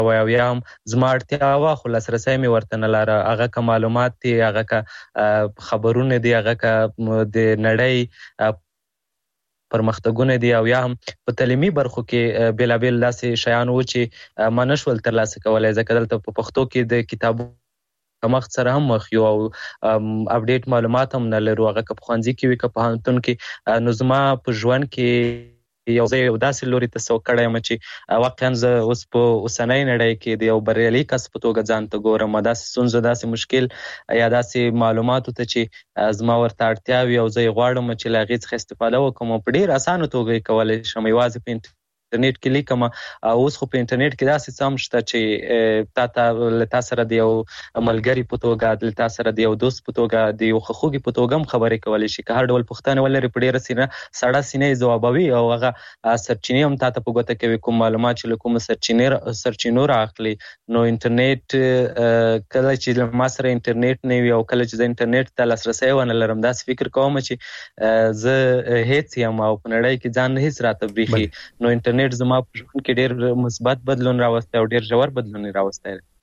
او یا هم زما اړتیا وه خو لاسرسی مې ورته نه لاره. هغه که معلومات دي، هغه که خبرونه دي، هغه که د نړۍ پرمختګونه دي او یا هم په تعلیمي برخو کې بېلابېل داسې شیان وو چې ما نشول ترلاسه کولی، ځکه دلته په پښتو کې د کتابو کمښت سره هم مخ یو او اپډیټ معلومات هم نه لرو. هغه که په ښوونځي کې وي که په پوهنتون کې. نو زما په ژوند کې یو ځای یو داسې لوري ته سوق کړی یم چې واقعا زه اوس په اوسنۍ نړۍ کې د یو بریالي کس په توګه ځان ته ګورم. داسې ستونزو، داسې مشکل یا داسې معلوماتو ته چې زما ورته اړتیا وي او زه یې غواړم چې له هغې څخه استفاده وکړم او په ډېر اسانه توګه یې کولی شم. یوازې په انټرنیټ کې لیکم. اوس خو په انټرنیټ کې داسې څه هم شته چې له تا سره د یو ملګري په توګه، له تا سره د یو دوست په توګه، د یو خواخوږي په توګه هم خبرې کولی شي. که هر ډول پوښتنې ولري په ډېره سړه سینه یې ځوابوي او هغه سرچینې هم تا ته په ګوته کوي، کوم معلومات چې له کومو سرچینو رااخلي. نو انټرنیټ کله چې له ما سره انټرنیټ نه وي او کله چې زه انټرنیټ ته لاسرسی ونه لرم، داسې فکر کوم چې زه هیڅ یم او په نړۍ کې ځان هیڅ راته بریښي. نو انټرنیټ زما په ژوند کې ډېر مثبت بدلون راوستی او ډېر ژور بدلون یې راوستی دی.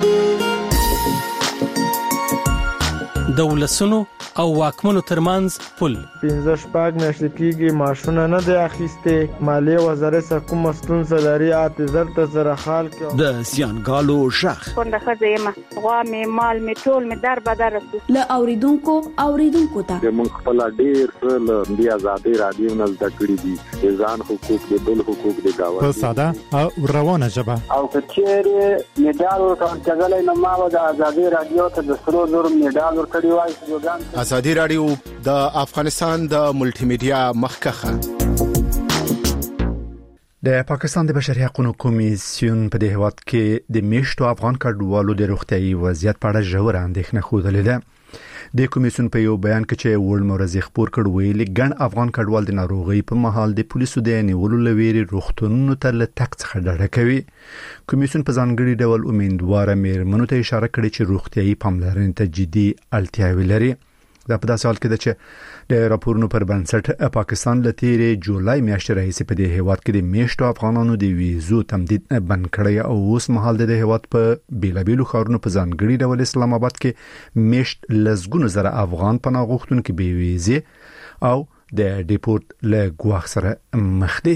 د ولسونو او واکمنو ترمنځ پل 15 میاشتې کېږي معاشونه نه دی اخیستې. مالیې وزارت څخه کومه ستونزه لري؟ 8000 ته سره حال کې د سیانګالو شخ کونډه ښځه یم، غوا مې مال مې ټول مې در بدر رسو. له اوریدونکو ته موږ خپل ډېر له دې ازادي رادیو نه زده کړي دي، د ځان حقوق، د بل حقوق، د گاونډي په ساده او روانه ژبه. او که چېرې میډال ورکړلی نو ما به د ازادي رادیو ته د 300 میډال ورکړی وای. ازادي رادیو د افغانستان د ملټي میډیا مخکخه. د پاکستان د بشري حقوقو کمیسیون په دې هیواد کې د میشتو افغان کډوالو د روغتيایي وضعیت په اړه ژور اندېښنه خوده ده. د کمیسیون په یو بیان کې چې وړ مرزي خبر کړ ویلي ګڼ افغان کډوال د ناروغي په مهال د پولیسو د نیولو لويري روغتونونو ته له تک څخه ډډه کوي. کمیسیون په ځانګړي ډول امیدواره میرمنو ته اشاره کړې چې روغتيایي پاملرنې ته جدي اړتیاوې لري. دا په داسې حال کې ده چې د راپورونو پر بنسټ پاکستان له تیرې جولای میاشتې راهیسې په دې هیواد کې د میشتو افغانانو د ویزو تمدید بند کړی او اوس مهال د هیواد په بیلابیلو ښارونو په ځانګړي ډول اسلام آباد کې میشت لزګونو زره افغان پناه غوښتونکي بې ویزې او د ډیپورت له ګواښ سره مخ دي.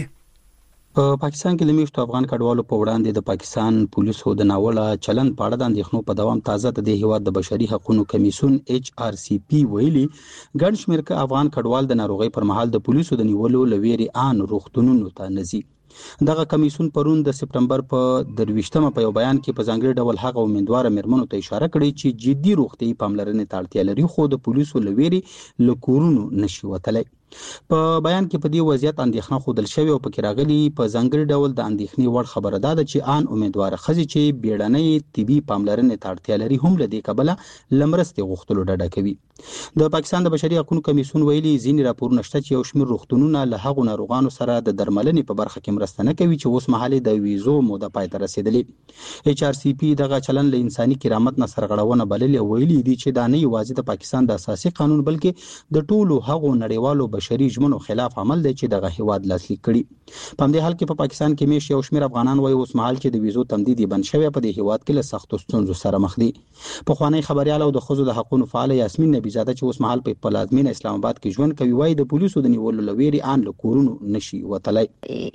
په پاکستان کې لمیشتو افغان کډوالو په وړاندې د پاکستان پولیسو د ناوړه چلند په اړه د اندېښنو په دوام تازه د هیواد د بشري حقوقو کمیسیون HRCP ویلي ګڼ شمېر افغان کډوال د ناروغي پر مهال د پولیسو د نیولو لويري ان روغتونونو ته نزي. دغه کمیسیون پرون د سپتمبر په 23مه په یو بیان کې په ځانګړي ډول هغه امیدواره میرمنو ته اشاره کړې چې جدي روغتيایي پاملرنې ته اړتیا لري خو د پولیسو لويري لکورونو نشي وتلی. په بیان کې په دې وضعیت اندېښنه خوندل شوی او په کې راغلي په ځانګړي ډول د اندېښنې وړ خبره ده چې ان امیدواره خزي چې بیړنۍ طبي پاملرنې ته اړتیا لري هم له دې کبله لمرستې غوښتلو ډډه کوي. د پاکستان د بشري حقوقو کمیسیون ویلي ځینې راپورونه شته چې یو شمېر روغتونونه له هغو ناروغانو سره د درملنې په برخه کې مرسته نه کوي چې اوس مهال د ویزو موده پای ته رسیدلې. HRCP دغه چلن له انساني کرامت نه سرغړونه بللې او ویلي دي چې دا نه یوازې د پاکستان د اساسي قانون بلکې د ټولو هغو نړیوالو بشري ژمنو خلاف عمل دی چې دغه هیواد لاسلیک کړي. په دې حال کې په پاکستان کې میش یو شمېر افغانان وایي اوس مهال چې د ویزو تمدید بند شوی په دې هیواد کې له سختو ستونزو سره مخ دي. په خوانی خبريال او د خزو د حقوقو فعال یاسمین نبیزاده چې اوس مهال په پلازمینه اسلام آباد کې ژوند کوي وایي د پولیسو د نیولو لويري ان لکورونو نشي وتلی.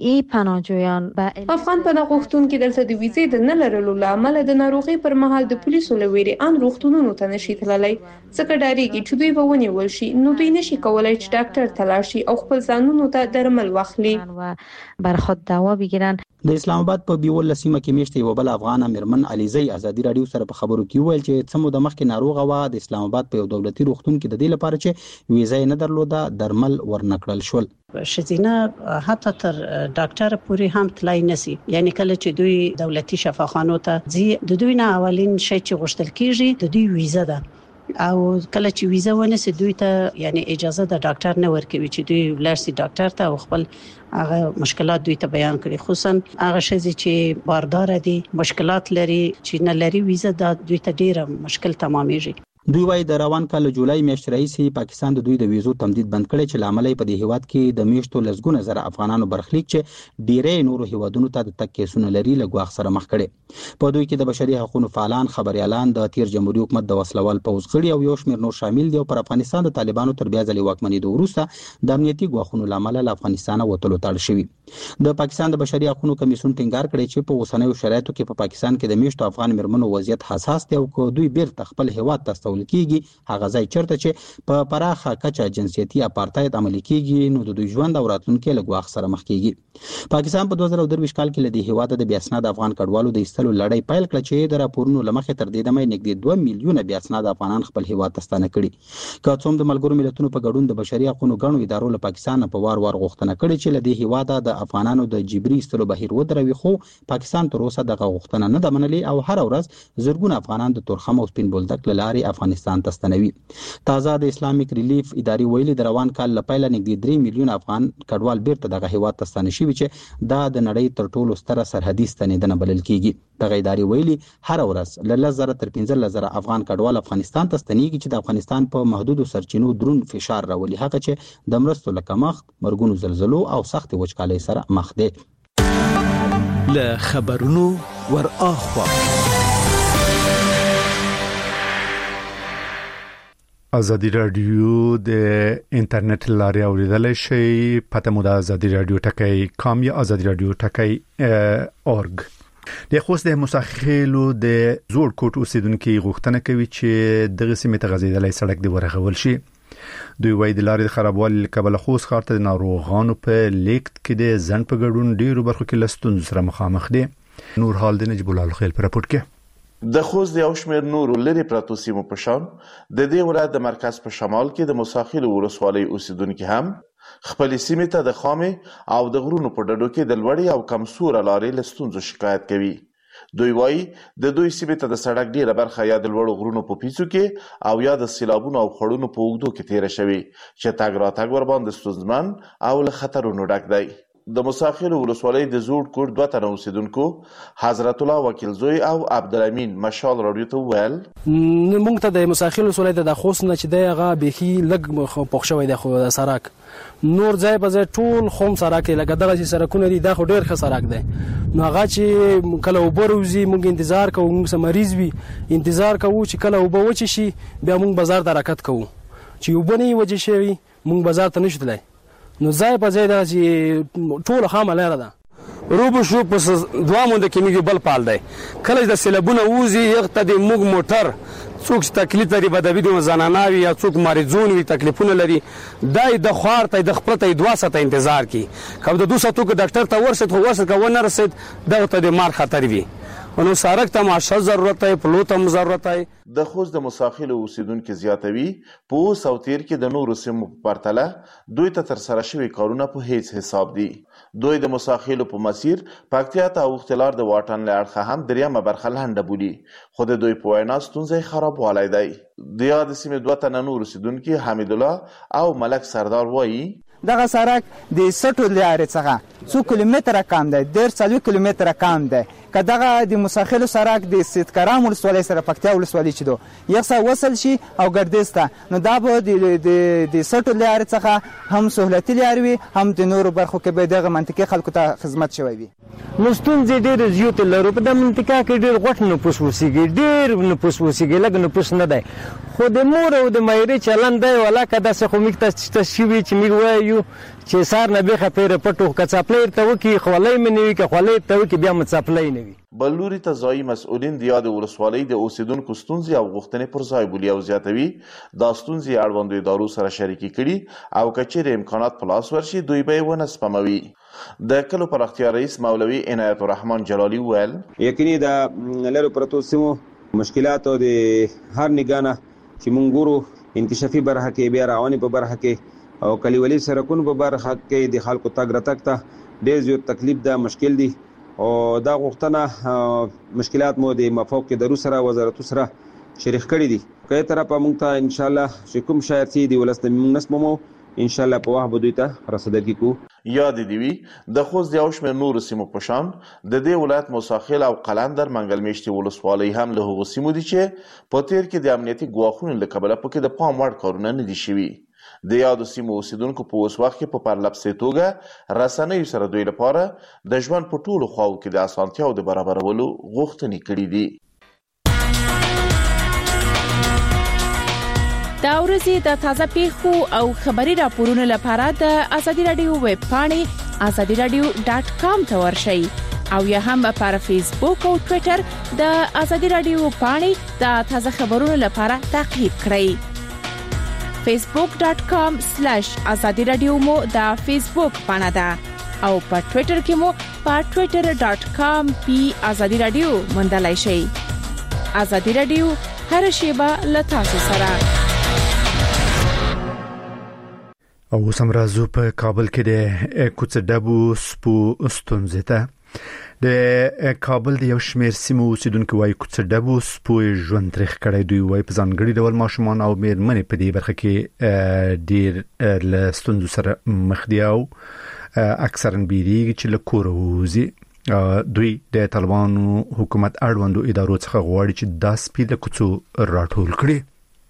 افغان پناه غوښتونکي دلته د ویزې د نه لرلو لامل د ناروغي پر مهال د پولیسو لويري ان روغتونونو ته نشي تللی ځکه ډاریږي چې دوی به ونیول شي نو دوی نشي کولای چې ډاکټر ته لاړ شي او خپل ځانونو ته درمل واخلي بر خود دوا بگیرن. د اسلام آباد په بیول سیمه کې میشته یو بل افغان میرمن علیزی ازادي رادیو سره په خبرو کې ویل چې څمو د مخکې ناروغه و د اسلام آباد په یو دولتي روغتون کې د دې لپاره چې ویزه نه درلوده درمل ورنکړل شول. شزینه حتی تر ډاکټر پورې هم تلای نسی، یعنی کله چې دوی دولتي شفاخانو ته ځي د دوی نه اولین شی چې غوښتل کیږي د دوی ویزه ده او کله چې ویزه ونیسي دوی ته یعنی اجازه د ډاکټر نه ورکوي چې دوی ولرسي ډاکټر ته او خپل هغه مشکلات دوی ته بیان کړي، خصوصا هغه شې چې باردار دي مشکلات لري چې نه لري ویزه د دوی ته ډیره مشکل تمامېږي. دوی وايي د روان کال جولای میاشتې راهیسې پاکستان د دوی د ویزو تمدید بند کړی چې لامل په دې هیواد کې د میاشتو لسګونه زره افغانانو برخلیک چې ډیری نورو هیوادونو ته د تک کیسونه لري له ګواښ سره مخ کړي. په دوی کې د بشري حقوقو فعالان، خبريالان، د تیر جمهوریت حکومت د وسلوال پوځ غړي او یو شمېر نور شامل دي او پر افغانستان د طالبانو تر بیا ځلې واکمنېدو وروسته د امنیتي ګواښونو لامل له افغانستان وتلو ته اړ شوي. د پاکستان د بشري حقوقو کمیسیون ټینګار کړی چې په اوسنیو شرایطو کې په پاکستان کې د میاشتو افغان مرمنو وضعیت حساس دی او که دوی بیرته خپل هیواد ته ستول کیږي هغه ځای چرته چې په پراخه کچه جنسیتي اپارتاید عملي کیږي نو د دوی ژوند او راتلونکي له ګواښ سره مخ کیږي. پاکستان په 2023 کال کې له دې هیواد د بیا اسناد افغان کډوالو د ایستلو لړۍ پیل کړه چې د راپورونو لمخې تر دې دمه نږدې 2 میلیونه بیا اسناد افغانان خپل هیواد ته ستانه کړي. که څوم د ملګرو ملتونو په ګډون د بشري حقوقو غړو ادارو له پاکستان په وار غوښتنه کړې چې له دې هیواد د افغانانو د جبري ایستلو بهیر ودروي، خو پاکستان تر اوسه دغه غوښتنه نه ده منلې او هر ورځ زرګونه افغانان د تورخم او سپین بولدک له لارې افغانستان ته ستنوي. تازه د اسلامیک ریلیف ادارې ویلي د روان کال له پیله نږدې 3 میلیونه افغان کډوال بیرته دغه هیواد ته ستانه شوي چې دا د نړۍ تر ټولو ستره سرحدي ستنېدنه بلل کیږي. دغه ادارې ویلي هر ورځ له 10,000 تر 15,000 افغان کډوال افغانستان ته ستنېږي چې د افغانستان په محدودو سرچینو درون فشار راولي، هغه چې د مرستو له کمښت، مرګونو زلزلو او سخت وچکالۍ سره مخ دي. له خبرونو ور اخوا ازادي رادیو د انټرنیټ لارې اوریدلای شي. پته مو د ازادي رادیو ټکی کام یا ازادي رادیو ټکی اورګ. د خوست د مساخیلو د زوړ کوټ اوسیدونکو غوښتنه کوي چې دغه سیمه ته غځیدلای سړک دی ورغول شي. دوی وايي د لارې خرابوالي کبل خوست ښار ته د ناروغانو په لیکت کې د ځن په ګډون ډیرو برخو کې لستون سره مخامخ دي. نور حال د نجیب الله خیل پر راپورټ کې د خوست د یو شمېر نورو لرې پرتو سیمو په شان د دې ولایت د مرکز په شمال کې د مساخیلو ولسوالۍ اوسیدونکو هم خپل سیمې ته د خامې او د غرونو په ډډو کې د لوړې او کمزوره لارې له ستونزو شکایت کوي. دوی وايي د دوی سیمې ته د سړک ډیره برخه یا د لوړو غرونو په پیڅو کې او یا د سیلابونو او خړونو په اوږدو کې تیره شوي چې تګ راتګ ورباندې ستونزمن او له خطرونو ډک دی. د مساخیلو ولسوالۍ د زوړ کوټ 2 تنه اوسیدونکو حضرت الله وکیل زوی او عبدالامین مشال راډیو ته ویل موږ ته د مساخیلو ولسوالۍ د خوست نه چې دی هغه بيخي لږ پوښ شوی دی خو د سړک نور ځای په ځای ټول خوم سړک لکه دغه چې سړکونه دي دا خو ډیر ښه سړک دی نو هغه چې کله وبروزي موږ انتظار کوو موږ سم مریض وي انتظار کوو چې کله وبوچ شي بیا موږ بازار ته حرکت کوو چې وبني وجه شي موږ بازار ته نشو تلای نو ځای په ځای دا چې ټول خامه لاره ده روبو شو پس دوه مونږ د کیمیګي بل پال دی کله د سیلابونه ووزي یغته د موږ موټر څوک تکلیف لري بدوي د زناناوي یا څوک مریضون وي تکلیفونه لري دای د خوار ته د خپل ته 2 ساعته انتظار کی کله د 2 ساعتو کې ډاکټر ته ورسېد خو ونه رسید دغه ته د مار خطر وي نو سارک ته معاشه ضرورت دی پلوت هم ضرورت دی. د خوست د مساخیلو اوسیدونکو زیاتوي په ساوتیر کې د نورو سیمو په پرتله دوی ته تر سره شوي کارونه په هیڅ حساب دي. دوی د مساخیلو په مسیر پکتیا ته اوختلار د واټن له اړخه هم دریمه برخه لنډه بولي خو د دوی په وینا ستونزې خرابوالی دی. د یاد سیمې 2 تنه نور اوسیدونکو حمید الله او ملک سردار وایي دغه سړک د 60 لارې څخه 2 کیلومتره کم دی 1.5 کیلومتره کم دی که دغه د مساخیلو سړک د سیدکرام ولسوالۍ سره پکتیا ولسوالۍ چې دو یو څه وصل شي او ګردیز ته نو دا به د 60 لارې څخه هم سهولتي لارې وي هم د نورو برخو کې به دغه منطقې خلکو ته خدمت شوی وي. نو ستونزې ډېرې زیاتې لرو په دې منطقه کې ډېر غوټ نفوس اوسېږي ډېر نفوس اوسېږي لږ نفوس نه دی خو د مور او د مایرې چلند دی ولاکه داسې خو موږ ته شوي چې موږ وایو چې سار نه بیخه پیره پټو که څپلۍ ورته وکړي خولۍ مې نه وي که خولۍ ورته وکړي بیا مې څپلۍ نه وي. بل لوري ته ځایي مسؤلین د یادې ولسوالۍ د اوسیدونکو ستونزې او غوښتنې پر ځای بولي او زیاتوي دا ستونزې اړوندو ادارو سره شریکې کړي او که چیرې امکانات په لاس ورشي دوی به یې ونه سپموي. د کلو پراختیا رئیس مولوي عنایت الرحمن جلالی ویل یقیني د لرو پرتو سیمو مشکلات او د هر نگانه چې مونږ ګورو انکشافي برخه کې بیا رواني په برخه کې او کلیوالي سرکونو په برخه کې د خلکو تګ راتګ ته ډېر زیات تکلیف ده مشکل دي او دا غوښتنه مشکلات مو د مفوق ادارو سره وزارتو سره شریک کړي دي که طرفه مونږ ته ان شاء الله چې کوم شاید چې د ولست مونږ نسمو ان شاء الله په وخت به دوی ته رسیدګي کوو. یاد دی وی د خوست د یو شمېر نورو سیمو په شان د دې ولایت موساخیل او قلندر منګل میشتي ولسوالۍ هم له هغو سیمو دي چې په تیر کې د امنیتي ګواښونو له کبله پکې د پام وړ کارونه نه دي شوي. د یادو سیمو اوسیدونکو په اوس وخت کې په پرلپسې توګه رسنیو سره دوی لپاره د ژوند په ټولو خواو کې د اسانتیاو د برابرولو غوښتنې کړې دي. دا ورځې د تازه پیښو او خبري راپورونو لپاره د ازادي رادیو ویب پاڼې azadiradio.com ته ورشئ او یا هم په فیسبوک او ټوئیټر د ازادي رادیو پاڼې د تازه خبرونو لپاره تعقیب کړئ. facebook.com/azadiradio مو د فیسبوک پاڼه ده او په ټوئیټر کې مو په twitter.com/azadiradio موندلای شئ. ازادي رادیو هر شیبه له تاسو سره. او سمرازو په کابل کې د کوڅډبو سپو ستونزې ته د کابل د یو شمېر سیمو اوسیدونکو وايي کوڅډبو سپو ژوند تریخ کړی. دوی وايي په ځانګړي ډول ماشومان او مېرمنې په دې برخه کې ډېر له ستونزو سره مخ دي او اکثرا بیریږي چې له کوره ووځي. دوی د طالبانو حکومت اړوندو ادارو څخه غواړي چې دا سپي د کوڅو راټول کړي.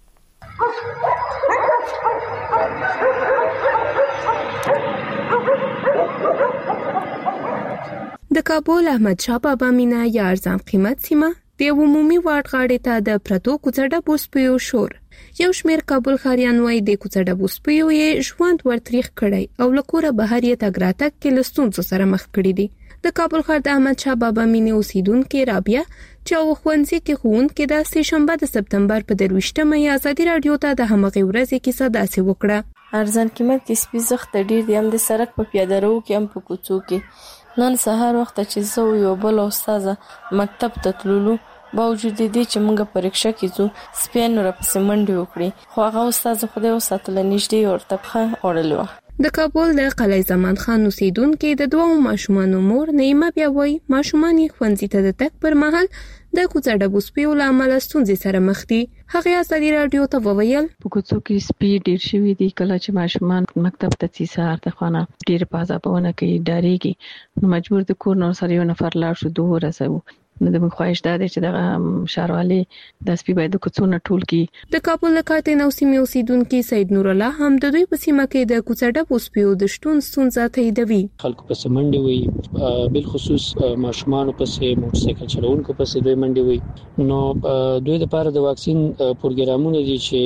د کابل احمد شاه بابا مینا یا ارزان قیمت سیمه د عمومي واټ غاړې ته د پرتو کوڅډبو سپیو شور. یو شمېر کابل خاریان وايي د کوڅډبو سپیو یې ژوند ورتریخ کړی او لکوره بهر یې تګ راتګ کې له ستونزو سره مخ کړي دي. د کابل ښار د احمد شاه بابا مینې اوسیدونکو رابعه چې ښوونځي کې ښوونکې د سه شنبه د سپتمبر په 23مه ازادي رادیو ته د همغې ورځې کیسه داسې وکړه. ارزان قیمت کې سپي زخت ډیر دی، هم د سړک په پیاده رو کې هم په کوڅو کې. نن سهار وخت چې زه یو بل استاد مکتب ته تللو باوجود دې چې موږ په رکشا کې ځو سپین را پسې منډه وکړي، خو هغه استاد خدای وساتل نږدې ورته ښه اورلو. د کابل د قلعه زمان خان اوسیدونکو د دوه ماشومانو مور نعیمه بیا وایي ماشومان ښوونځي ته د تګ پر مهال د کوڅډبو سپیو له امله ستونزې سره مخ دي. هغه ازادي رادیو ته وویل په کوڅو کې سپي ډیر شوي دي، کله چې ماشومان مکتب ته ځي سهار ته خونه ډیر پازابونه کوي، ډاریږي، نو مجبور د کور نور سره یو نفر لاړ شو دوه ورسوي. نو د موږ خواهش ده چې د شاروالي د سپي باید د کوڅو نه ټول کی. د کابل لکاتې نو سیمې اوسیدونکو سید نور الله هم د دوی په سیمه کې د کوڅډبو سپیو د شتون ستونزه تاییدوي. خلکو په سمندې وي، بل خصوص ماشومان په سه موټر سایکل چلوونکو په سه دوی منډي وي. نو دوی لپاره د واکسین پروګرامونه دي چې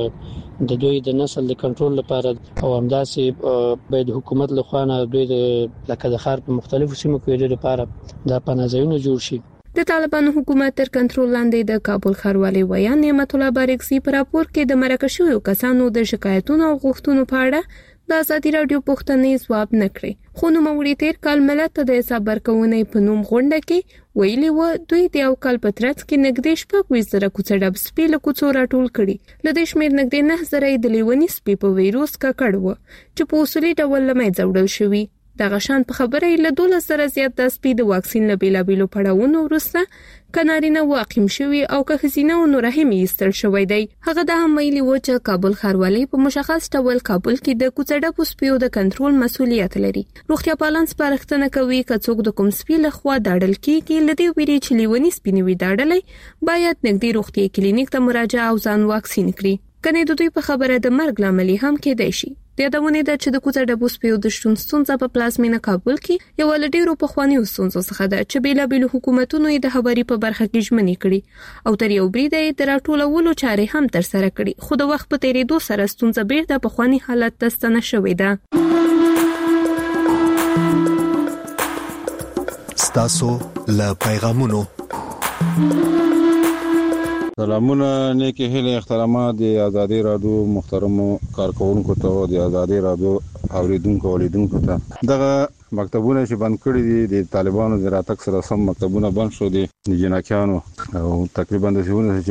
د دوی د نسل د کنټرول لپاره او همداسې باید حکومت لخوا نه دوی د لکه د ښار په مختلفو سیمو کې لپاره د پناهځایونو جوړ شي. د طالبانو حکومت تر کنټرول لاندې د کابل ښاروالۍ ویا نعمت الله بارکزي پر راپور کې د مرکه شویو کسانو د شکایتونو او غوښتنو په اړه د ازادي رادیو پوښتنې ځواب نه کړی. خو نو موري تیر کال ملت ته د حساب ورکونې په نوم غونډه کې ویلي و دوی د یو کال په ترڅ کې نږدې 20,000 کوڅډب سپي له کوڅو راټول کړي. له دې شمېر نږدې 9,000 د لیونی سپي په ویروس ککړ و چې په اصولي ډول له منځه وړل شوی. د غشان په خبره له 12,000 زیات د سپي د واکسین له بیلابیلو پړاوونو وروسته کنارینه واقیم شوی او که خزینه او نورهم ایستل شوی دی. هغه د هم ویلي و چې کابل ښاروالۍ په مشخص ډول کابل کې د کوڅډبو سپیو د کنټرول مسولیت لري. روغتیا پالان سپارښتنه کوي که څوک د کوم سپي له خوا داړل کیږي لدی ویری چې لیونی سپي نه وي داړلې باید نږدې روغتي کلینیک ته مراجعه او ځان واکسین کړي. کنه د دوی په خبره د مرګ لامل هم کېدای شي. د یادونه ده چې د کوڅډبو سپیو د شتون ستونزه په پلازمینه کابل کې یو له ډیرو پخوانیو ستونزو څخه ده چې بیلابیل حکومتونو یې د خبري په برخه کې ژمنې کړي او تر یو بریده یې د راټولولو چارې هم تر سره کړي، خو د وخت په تیریدو سره ستونزه بیرته په خواني حالت ته ستنه شوې ده. ستاسو له پیغامونو سلامونه، نیکی هیله احترامات د ازادي رادیو محترمو کارکونکو ته او د ازادي رادیو اوریدونکو ولیدونکو ته. دغه مکتبونه چې بند کړي دي د طالبانو د راتګ سره سم مکتبونه بند شو دي د جناکیانو او تقریبا د څونه چې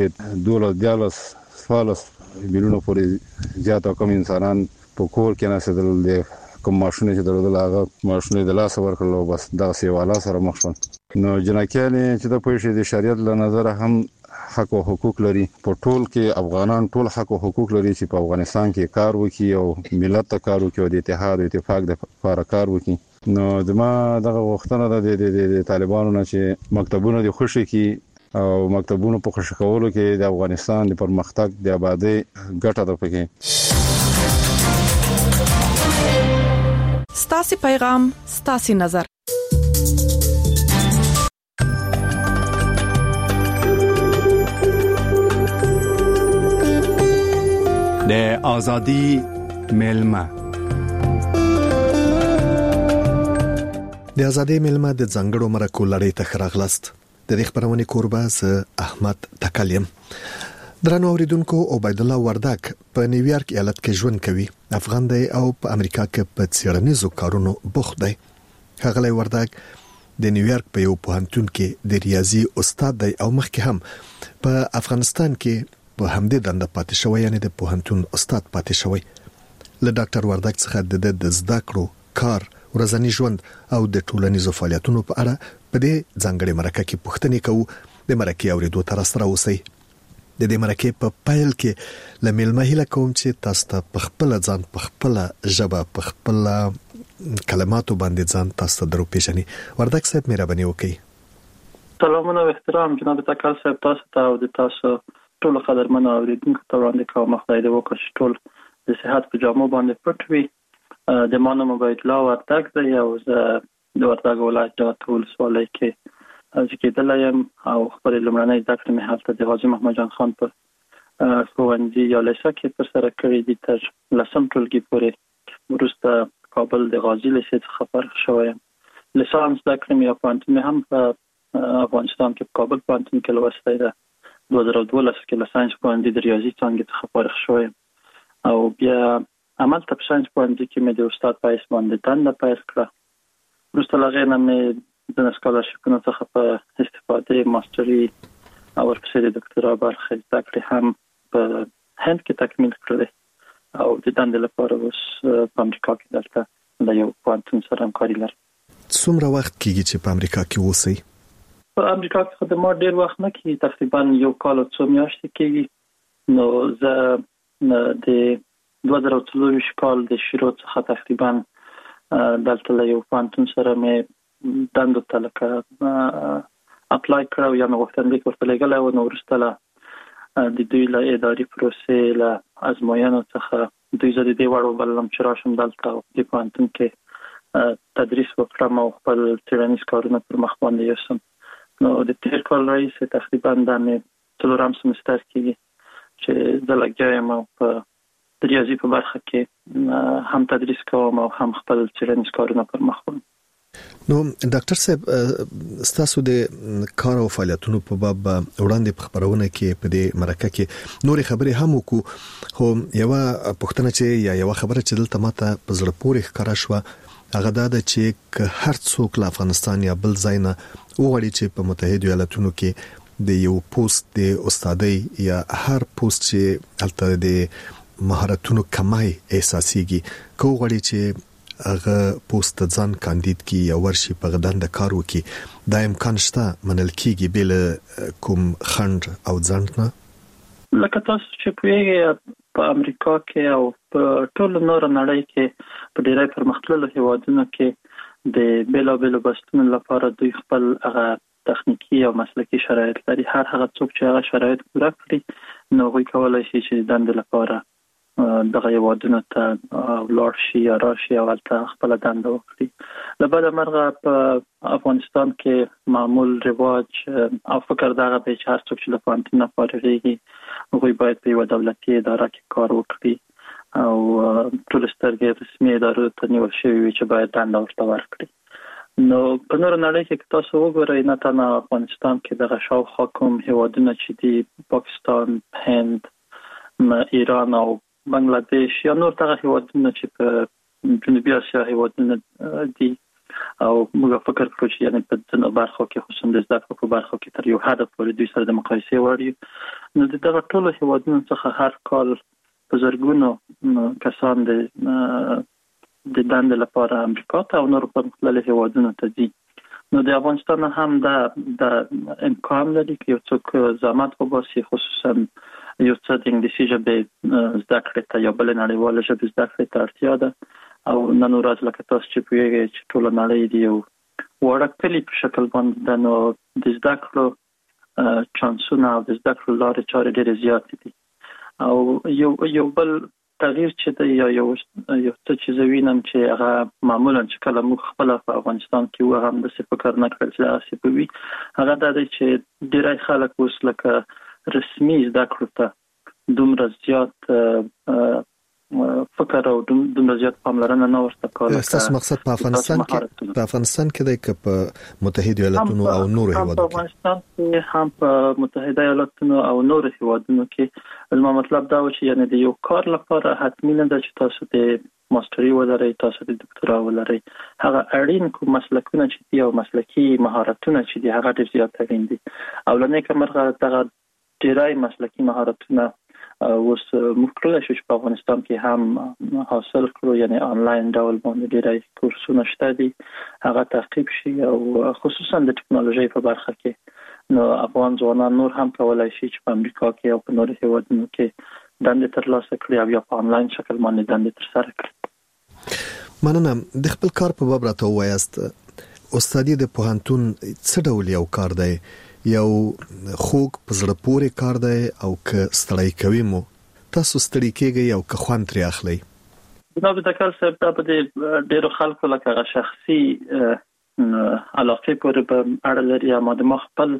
12 میلیونو پورې زیات کم انسانان په کور کې نسدل دي. کوم ماشونه چې درلودل هغه ماشونه د لاس ورکړل او بس دا سیواله سره مخ شول. نو جنکیان چې د پوه شي د شریعت له نظر هم حق او حقوق لري په ټول کې افغانان ټول حق او حقوق لري چې په افغانستان کې کار وکړي او ملت ته کار وکړي او د اتحاد او اتفاق د لپاره کار وکړي. نو دما دغه وختونه د طالبانو نه چې مکتبونه د خوشي کې او مکتبونو په خوشی کولو کې د افغانستان د پرمختګ د آبادی ګټه ده پکې. ستاسو پیغام ستاسو نظر. د ازادي ملما د ازادي ملما د ځنګړو مرکو لړۍ ته خراغلست. د دې خبرونه کوربه ز احمد تکلیم. درنو اوریدونکو عبید الله وردک په نیویارک ایالت کې ژوند کوي. افغان دی او په امریکا کې په څیړنیزو کارونو بوخت دی. هغه وردک د نیویارک په یو پوهنتون کې د ریاضي استاد دی او مخکې هم په افغانستان کې په همدې دنده پاتې شوی، یعنی د پوهنتون استاد پاتې شوی. له ډاکټر وردک څخه د زده کړو کار، ورځنی ژوند او د ټولنیزو فعالیتونو په اړه په دې ځانګړي مرکه کې پوښتنې کوو. د مرکه اوریدو تر سره اوسئ. د دې مرکه په پایل کې لملمه هله کوم چې تاسو ته په خپل ځان په خپل ژبه په خپل کلماتو باندې ځان تاسو ته درو پیژني. وردک صاحب مهرباني وکړئ. سلامونه او احترام جناب تکل صاحب، تاسو ته او د تاسو ټول قدرمنو اوریدونکو ته وړاندې کوم. خدای دې وکړي چې ټول د صحت په جامو باندې پټ وي. د مانو عبید الله وردک دی او زه د وردک ولایت د ولسوالۍ کې ځکهدل یم او خپل لمړنۍ زده کړې مې هلته د غازي محمد جان خان په ښوونځي یا لیسه کې پر سره کړې دي تر 10م ټولګي پورې. وروسته کابل د غازي لیسې څخه فارغ شوی یم. لیسانس زده کړې مې پوهنتون هم په افغانستان کې په کابل پوهنتون کې لوستی ده. 2012 کې له ساينس پوهنځي د ریاضي څانګې څخه فارغ شوی یم او بیا عمل ته په ساينس پوهنځي کې مې د استاد په حیث باندې دنده پیل کړه. وروسته له هغې نه مې د سکالرشیپونو څخه په استفاده ماستري او ورپسې د ډاکټرا برخه زده کړې هم په هند کې تکمیل کړې او د دندې لپاره اوس په امریکا کې دلته د یو پوهنتون سره همکاري لرم. څومره وخت کېږي چې په امریکا کې اوسئ؟ په امریکا کې خدمات ډېر وخت نه کېږي، تقریبا 1 کال او 2 میاشتې کېږي. نو زه د 2024 کال د شروع څخه تقریبا دلته له یو پوهنتون سره مې دندو ته لکه اپلای کړو یا مې غوښتنلیک ورته لېږلی و. نو وروسته له د دوی له اداري پروسې له ازموینو څخه دوی زه د دې وړ وبللم چې راشم دلته او د پوهنتون کې تدریس وکړم او خپل څېړنیز کارونه پر مخ باندې یوسم. نو د تېر کال راهیسې تقریبا دا مې 4م سمستر کېږي چې زه لګیا یم او په د ریاضي په برخه کې هم تدریس کوم او هم خپل څېړنیز کارونه پر مخ وړم. نو ډاکټر صاحب، ستاسو د کار او فعالیتونو په باب وړاندې په خبرونه کې په دې مرکه کې نورې خبرې هم وکړو، خو یو پوښتنه چې یو خبره چې دلته ماته په زړه پورې ښکاره شوه هغه دا ده چې هر څوک له افغانستان یا بل ځای نه وغواړي چې په متحده ایالاتونو کې د یو پوسټ د استادۍ یا هر پوسټ چې هلته د مهارتونو کمای احساسيږي، کو وغواړي چې هغه پوسټ ځان کاندید کی یا ورشي په غدان د کار وکي، دا امکان شته منل کیږي بل کوم خند او ځند نه؟ لکه تاسو چې پوهیږئ په امریکا کې او په ټول نور نړۍ کې په ډیری پرمختللو هیوادونو کې د بیلابیلو بستونو لپاره دوی خپل هغه تخنیکی او مسلکی شرایط لري. هر هغه څوک چې هغه شرایط پوره کړي نو هغوی کولی شي چې دندې لپاره دغه هیوادونو ته ولاړ شي یا راشي او هلته خپله دنده وکړي. له بده مرغه په افغانستان کې معمول رواج او فکر دغه دی چې هر څوک چې له پوهنتون نه فارغېږي هغوی باید په یوه دولتي اداره کې کار وکړي او ټول سترګې رسمي ادارو ته نیول شوي وي چې باید دنده ورته ورکړي. نو په نورو نړۍ کې تاسو وګورئ، نه تنها افغانستان کې دغه شاوخوا کوم هیوادونه چې دي پاکستان، هند، ایران او بنگلاديش یا نور دغه هیوادونه چې په جنوبي اسیا هیوادونه دي او موږ فکر کوو چې یعنی په ځینو برخو کې خصوصا د زده کړو په برخو کې تر یو حد پورې دوی سره د مقایسې وړ یو. نو دغه ټولو هیوادونو څخه هر کال په زرګونو کسان د دندې لپاره امریکا ته او نور پرمختللي هیوادونو ته ځي. نو د افغانستان هم د امکان لري چې یو څوک زحمت وباسي، خصوصا یو څه د انګلیسي ژبې زده کړې ته یا بل نړیواله ژبې زده کړې ته اړتیا ده. او نن ورځ لکه تاسو چې پوهیږئ چې ټول نړۍ دی یو وړه کلی په شکل باندې د نو د زده کړو چانسونه او د زده کړو لارې چارې ډېرې زیاتې دي. او یو بل تغییر چې دی یا یو څه چې زه وینم چې هغه معمولا چې کله موږ خپل په افغانستان کې و هم د څه فکر نه کړل چې داسې به وي، هغه دا دی چې ډېری خلک اوس لکه رسمي زده کړو ته دومره زیات فکر او دومره زیات پاملرنه نه ورته کوي. تاسو مقصد په افغانستان کې دی که په متحده ایالاتونو او نورو هیوادونو کې؟ په افغانستان کې هم په متحده ایالاتونو او نورو هیوادونو کې زما مطلب دا و چې یعنی د یو کار لپاره حتمی نه ده چې تاسو د ماستری ولرئ، تاسو د دکتورا ولرئ. هغه اړین کوم مسلکونه چې دي او مسلکی مهارتونه چې دي هغه ډېر زیات اړین دي. او لنه کومه دغه ډېرای مسلکی مهارتونه اوس موږ کولای شو چې په افغانستان کې هم حاصل کړو، یعنی آنلاین ډول باندې ډېرای کورسونه شته دي، هغه تعقیب شي. او خصوصا د ټکنالوژي په برخه کې نو افغان ځوانان نور هم کولای شي چې په امریکا کې او په نورو هیوادونو کې دندې ترلاسه کړي او یا په آنلاین شکل باندې دندې ترسره کړي. مننه. د خپل کار په باب راته وایاست، استادي د پوهنتون څه ډول یو کار دی؟ یو خوږ په زړه پورې کار دی او که ستړی کوي مو تاسو ستړی کېږئ او که خوند ترې اخلئ؟ جناب ډاکټر صاحب، دا په ډېرو خلکو لکه شخصي علاقې پورې په اړه لري. اما د ما خپل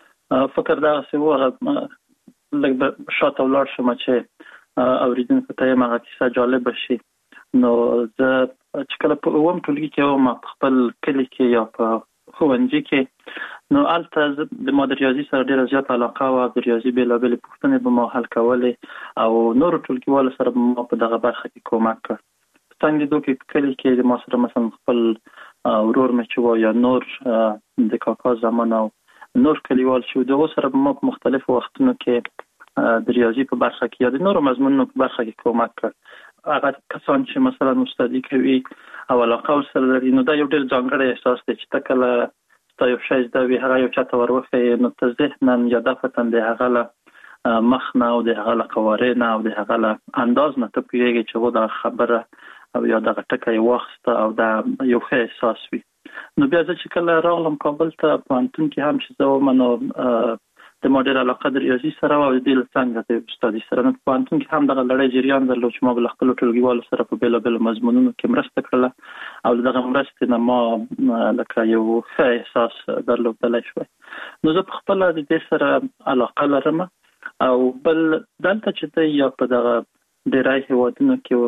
فکر دغسې و، هغه لږ شاته ولاړ شم چې اورېدونکو ته یې هغه کیسه جالبه شي. نو زه چې کله په اووم ټولګي کې وم په خپل کلي کې یا په ښوونځي کې، نو هلته د ما د ریاضي سره ډېره زیاته علاقه وه. د ریاضي بېلابېلې پوښتنې به ما حل کولې او نورو ټولګیوالو سره به ما په دغه برخه کې کومک کړ. په څنګ لیدو کې په کلي کې د ما سره مثلا خپل ورور مې چې و یا نور د کاکا زمان او نور کلیوال چې دغه سره به ما په مختلفو وختونو کې د ریاضي په برخه کې یا د نورو مضمونونو په برخه کې کومک کړ. هغه کسان چې مثلا استادي کوي او علاقه ورسره لري، نو دا یو ډېر ځانګړی احساس دی چې ته کله ستا یو شی زده وي هغه یو چاته وروښیې، نو ته ذهنا یا دفعتا د هغه له مخ نه او د هغه له قوارې نه او د هغه له انداز نه ته پوهېږې چې هو دغه خبره او یا دغه ټکی یې واخیسته او دا یو ښه احساس وي. نو بیا زه چې کله راغلم کابل ته پوهنتون کې هم چې زه وم، نو د ما ډېره علاقه د ریاضي سره او د دې له څنګه د استادي سره. نو په پوهنتون کې هم دغه لړۍ جریان درلود چې ما به له خپلو ټولګیوالو سره په بېلابېلو مضمونونو کې مرسته کړله او له دغه مرستې نه ما لکه یو ښه احساس درلودلی شوی. نو زه په خپله د دې سره علاقه لرم. او بل دلته چې دی یا په دغه ډېری هیوادونو کې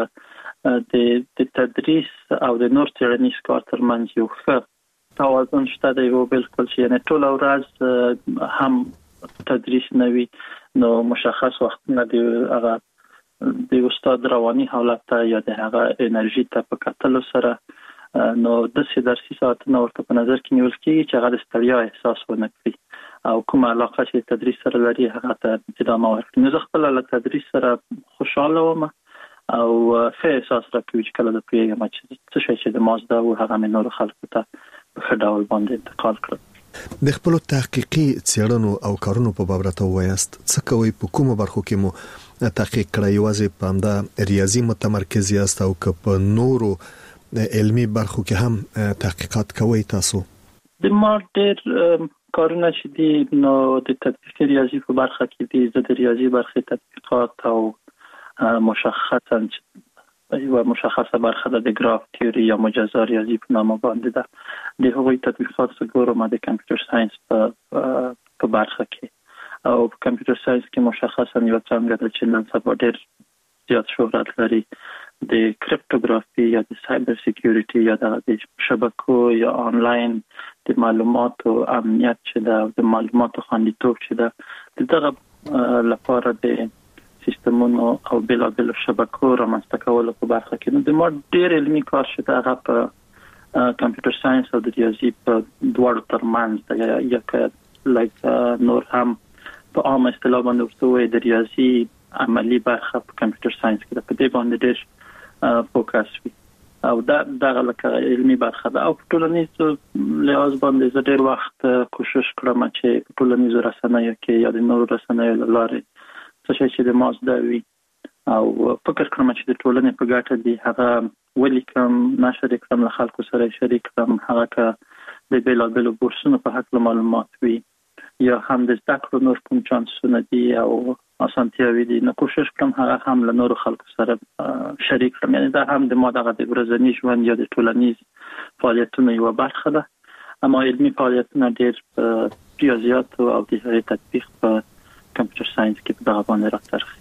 اوس د تدریس او د نور څېړنیز کار ترمنځ یو ښه توازن شته دی. او بالکل چې یعنی ټوله ورځ هم تدریس نه وي، نو مشخص وختونه د هغه د استاد رواني حالت ته یا د هغه انرژي ته په کتلو سره نو داسې درسي ساعتونه ورته په نظر کې نیول کېږي چې هغه د ستړیا احساس ونه کړي او کومه علاقه چې تدریس سره لري هغه ته ادامه ورکړي. نو زه خپله له تدریس سره خوشحاله وم او ښه احساس راکوي چې کله زه پوهېږم چې څه شی چې د ما زده و هغه مې نورو خلکو ته په ښه ډول باندې انتقال کړل. د خپلو تحقیقي څېړنو او کارونو په باب راته ووایاست، څه کوئ؟ په کومو برخو کې مو تحقیق کړی؟ یوازې په همدا ریاضي متمرکز یاست او که په نورو علمي برخو کې هم تحقیقات کوئ تاسو؟ د ما ډېر کارونه چې دي نو د تطبیقي ریاضي په برخه کې دي. زه د ریاضي برخې تطبیقات او مشخصا یو مشخصه برخه د ګراف تیوري یا مجزا ریاضي په نامه باندې ده. د هغوی تطبیقات څه ګورم د کمپیوټر ساينس په برخه کې او په کمپیوټر ساينس کې مشخصا یو څنګه د چې نن سبا ډېر زیات شهرت لري د کریپټوګرافي یا د سایبر سکیورټي یا د شبکو یا آنلاین د معلوماتو امنیت چې ده، د معلوماتو خوندیتوب چې ده، دغه لپاره د سیستمونو او بېلابېلو شبکو رامنځته کولو په برخه کې نو د ما ډېر علمي کار چې ده هغه په کمپیوټر ساينس او د ریاضي په دواړو ترمنځ ده. یا که لکه نور هم په عام اصطلاح باندې ورته وایي د ریاضي عملي برخه په کمپیوټر ساينس کې ده، په دې باندې ډېر فوکس وي. او دا لکه علمي برخه ده. او په ټولنیز لحاظ باندې زه ډېر وخت کوشش کړم چې په ټولنیزو رسنیو کې یا د نورو رسنیو لارې څه شي چې د ما زده وي او فکر کوم چې د ټولنې په ګټه دي هغه ولیکم، نشر کړم، له خلکو سره شریک کړم، هغه که د بیلابیلو بورسونو په حق معلومات وي یا هم د زده کړو نور کوم چانسونه دي او اسانتیاوي دي، نو کوشش کوم هغه هم له نورو خلکو سره شریک کړم. یعنی دا هم د ما دغه د ورځني ژوند یا د ټولنیز فعالیتونو یو برخه ده. اما علمي فعالیتونه ډېر ریاضیات او د هغې تطبیق په کمپیوټر ساينس کې په دغه باندې راڅرخي.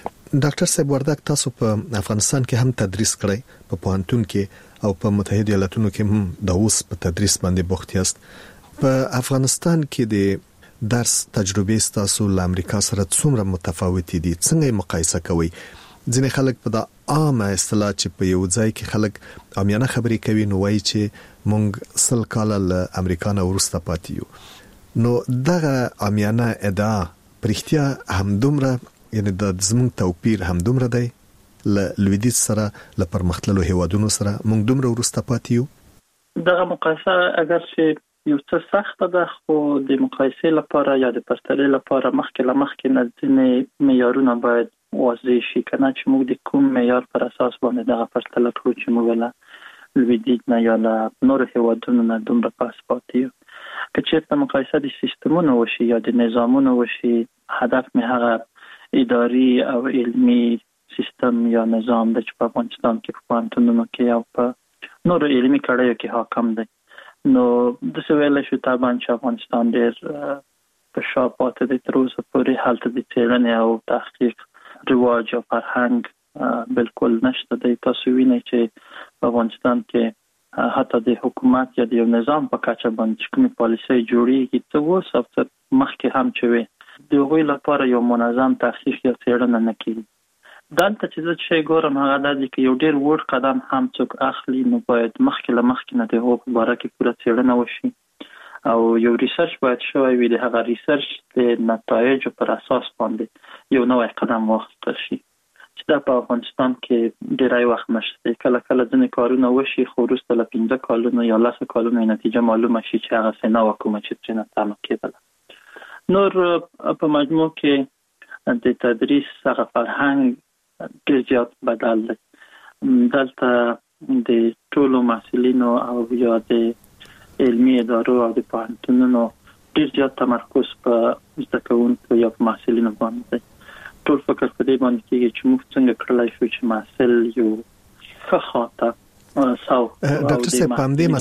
ډاکټر صاحب وردک، تاسو په افغانستان کې هم تدریس کړی، په پوهنتون کې او په متحده ایالاتونو کې هم د اوس په تدریس باندې بوخت یاست. په افغانستان کې د درس تجربه ستاسو له امریکا سره څومره متفاوت دي؟ څنګه مقایسه کوي؟ ځینې خلک په د عامه اصطلاح چې په یو ځای کې خلک عامیانه خبرې کوي نو وایي چې مونږ 100 کال له امریکا نه ورسته پاتې یو. نو دغه عامیانه ادعا پرختیا هم دومره، یعنی د زموږ توپیر هم دومره دی له لویدیځ سره، له پرمختللو هیوادونو سره مونږ دومره ورسته پاتې یو؟ دغه مقایسه اگر چې یو څه سخته ده، خو د مقایسې لپاره یا د پرتلې لپاره مخکې نه ځینې معیارونه باید واضح شي، کنه چې موږ د کوم معیار پر اساس باندې دغه پرتله کړو چې موږ له لویدیځ نه یا له نورو هیوادونو نه دومره پاس پاتې یو. که چېرته مقایسه د سیستمونو وشي یا د نظامونو وشي، هدف مې هغه اداري او علمي سیستم یا نظام د چې په افغانستان کې په پوهنتونونو کې او په نورو علمي کړیو کې حاکم دی. نو د سویل شو طبعا چې افغانستان ډېر په شا پاتې دی تر اوسه پورې. هلته د څېړنې او تحقیق رواج او فرهنګ بالکل نشته دی. تاسو وینئ چې په افغانستان کې حتی د حکومت یا د یو نظام په کچه باندې چې کومې پالیسۍ جوړېږي څه اوس او څه مخکې هم چې وي، د هغوی لپاره یو منظم تحقیق یا څېړنه نه کېږي. دلته چې زه چې ګورم هغه دا دی چې یو ډېر وړ قدم هم څوک اخلي نو باید مخکې نه د هغو په باره کې پوره څېړنه وشي او یو ریسرچ باید شوی وي. د هغه ریسرچ د نتایجو پر اساس باندې یو نوی قدم واخیستل شي چې دا په افغانستان کې ډېری وخت نشته. کله ځینې کارونه وشي خو وروسته له 15 کالونو یا 10 کالونو نتیجه معلومه شي چې هغه څه نه وه کومه چې ترېنه تمه کېدله. نور په مجموع کې د تدریس هغه فرهنګ ډېر زیات بدل دی. دلته د ټولو محصلینو او یا د علمي ادارو او د پوهنتونونو ډېر زیات تمرکز په زده کوونکو یا په محصلینو باندې دی. ټول فکر په دې باندې کېږي چې موږ څنګه کړلی شو چې محصل یو ښه خواته ډاکټر صاحب په همدې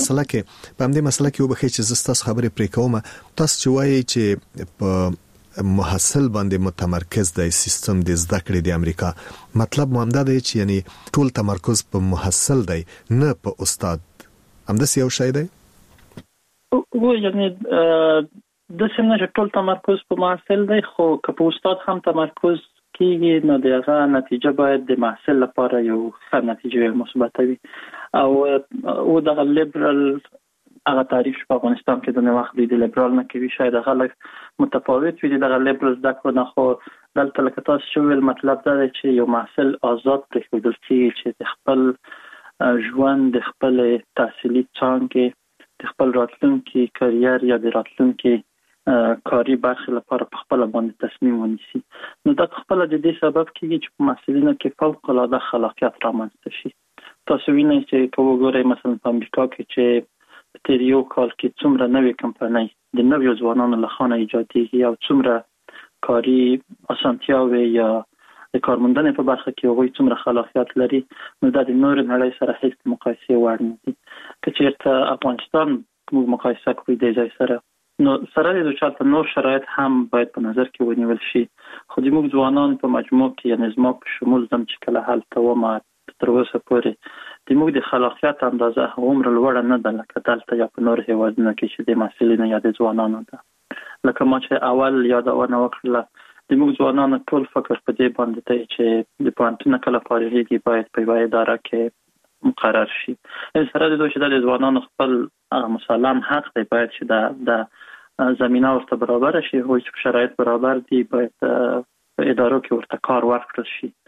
مسله کې وبخښئ چې زه ستاسو خبرې پرې کوم. تاسو چې وایئ چې په محصل باندې متمرکز دی سیستم د زده کړې د امریکا، مطلب مو همدا دی چې یعنی ټول تمرکز په محصل دی نه په استاد. همداسې یو شی دی؟ یعنی د څنګه چې ټول تمرکز په محصل دی، خو که په استاد هم تمرکز کېږي نو دغه نتیجه باید د محصل لپاره یو ښه نتیجه مثبت وي. او دغه لیبرال هغه تعریف په افغانستان کې د وخت د لیبرال نه کوي، شاید هغه متفاوت وي دغه لیبرال زده کړو نه. خو دلته لکه تاسو چې ویل مطلب دا دی چې یو محصل آزاد پرېښودل کېږي چې د خپل ژوند، د خپل تحصیلي څانګې، د خپل راتلونکي کریر یا د راتلونکي کاري برخې لپاره په خپله باندې تصمیم ونیسي. نو دا خپله د دې سبب کېږي چې په محصلینو کې فوق‌العاده خلاقیت رامنځته شي. تاسو وینئ چې که وګورئ مثلا په امریکا کې چې په تیر یو کال کې څومره نوې کمپنۍ د نویو ځوانانو له خوا ایجادېږي او څومره کاري اسانتیاوې یا د کارموندنې په برخه کې هغوی څومره خلاقیت لري، نو دا د نورو نړۍ سره هیڅ مقایسې وړ نه دي. که چېرته افغانستان موږ مقایسه کړو د ځای سره، نو سره د چاته نور شرایط هم باید په نظر کې ونیول شي. خو د موږ ځوانان په مجموع کې یعنې زما په شمول زم چې کله هلته ومه تر اوسه پورې د موږ د خلاقیت اندازه هغومره لوړه نه ده لکه دلته یا په نورو هېوادونو کې چې د محصلینو یا د ځوانانو ده. لکه ما چې اول یادونه وکړله، د موږ ځوانانو ټول فکر په دې باندې دی چې د پوهنتون کله فارغېږي باید په یوه اداره کې مقرر شي. سره د دوی چې د ځوانانو خپل مسلم حق دی باید چې د زمینه ورته برابر شي، هغوی چې شرایط برابر دي باید په ادارو کې ورته کار ورکړل شي.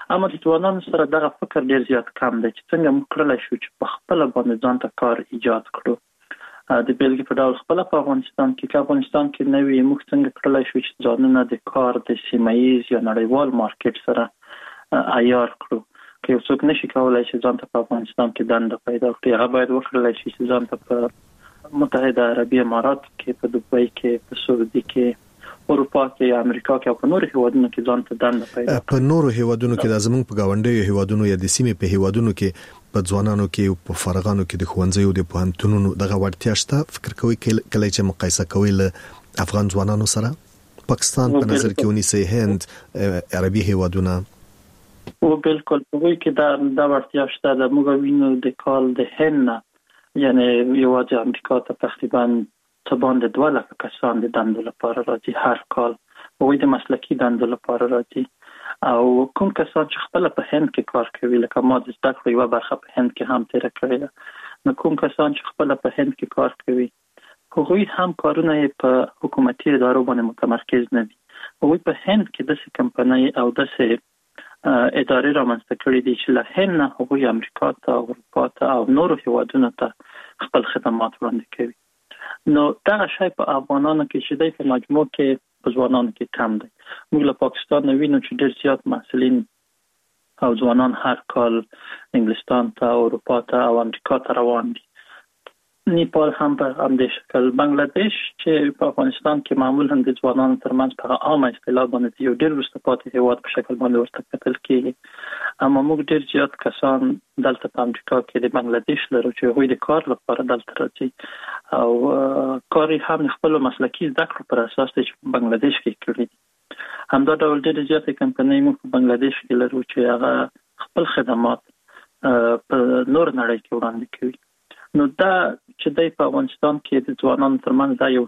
اما د ځوانانو سره دغه فکر ډیر زیات کم دی چې څنګه موږ کولای شو چې په خپل باندې ځان ته کار ایجاد کړو. د بیلګې په ډول خپل په افغانستان کې نوې موږ څنګه کولای شو چې ځانونه د کار د سیمایي یا نړیوال مارکیټ سره عیار کړو. که یو څوک نشي کولای چې ځان ته په افغانستان کې دنده پیدا کړي، هغه باید وکړي چې ځان ته په متحده عربي امارات کې، په دوبۍ کې، په سعودي کې، اروپا کې، امریکا کې او په نورو هیوادونو کې ځان ته دنده پیدا کړي. په نورو هیوادونو کې د زمونږ په گاونډیو هیوادونو یا د سیمې په هیوادونو کې په ځوانانو کې په فارغانو کې د ښوونځیو د پوهنتونونو دغه وړتیا شته. فکر کوي کله چې مقایسه کوي له افغان ځوانانو سره پاکستان په نظر کې ونیسي، هند، عربي هیوادونه؟ او بالکل په وی کې دا وړتیا شته. د موږ وینو د کال د هند یعنی یوازې امریکا ته تقریبا تبان د 2 لک کسان د دندو لپاره راځي هر کال، او د مسلکی دندو لپاره راځي. او کوم کسان چې خپل په هند کې کار کوي، لکه ما د زده کړې یو برخه په هند کې هم تیر کړې ده، نو کوم کسان چې خپل په هند کې کار کوي، هغوی هم کارونه په حکومتي ادارو باندې متمرکز نه دي. هغوی په هند کې د کمپنۍ او د ادارې رامنځته کړې دي چې له هند نه هغوی امریکا ته، اروپا ته او نورو هیوادونو ته خپل خدمات وړاندې کوي. نو دا شی په افغانانو کې چې د مجموع کې په ځوانانو کې کم دی. موږ له پاکستان وینو چې ډېر زیات محصلین او ځوانان هر کال انګلستان ته، اروپا ته او امریکا ته روان دي. نیپال هم په همدې شکل. بنگلاديش چې په افغانستان کې معمولا د ځوانانو ترمنځ په عامه اصطلاح باندې یو ډېر وروسته پاتې هیواد په شکل باندې ورته کتل کېږي، اما موږ ډېر زیات کسان دلته په امریکا کې د بنگلاديش لرو چې هغوی د کار لپاره دلته راځي او کار هم خپل مسلکي زده کړو پر اساس دی چې په بنگلاديش کې کړی. همدا ډول ډېر زیات کمپنۍ موږ په بنگلاديش کې لرو چې هغه خپل خدمات په نور نړۍ کې وړاندې کوي. نو دا چې د افغانستان کې د ځوانانو ترمنځ دا یو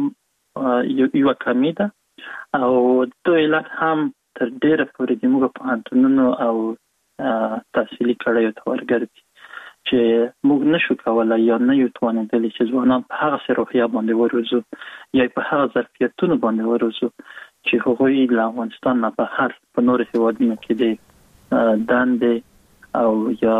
کمی ده او د علت هم تر ډیره پورې د موږ په انټونونو او تحصیلي کړیو ته ورګرځي چې موږ نشو کولای یا نه یو توانېدلی چې ځوانان په هغه سروحیه باندې وروزو یا په هغه ظرفیتونو باندې وروزو چې هغوی له افغانستان نه بهر په نورو هیوادونو کې د دندې او یا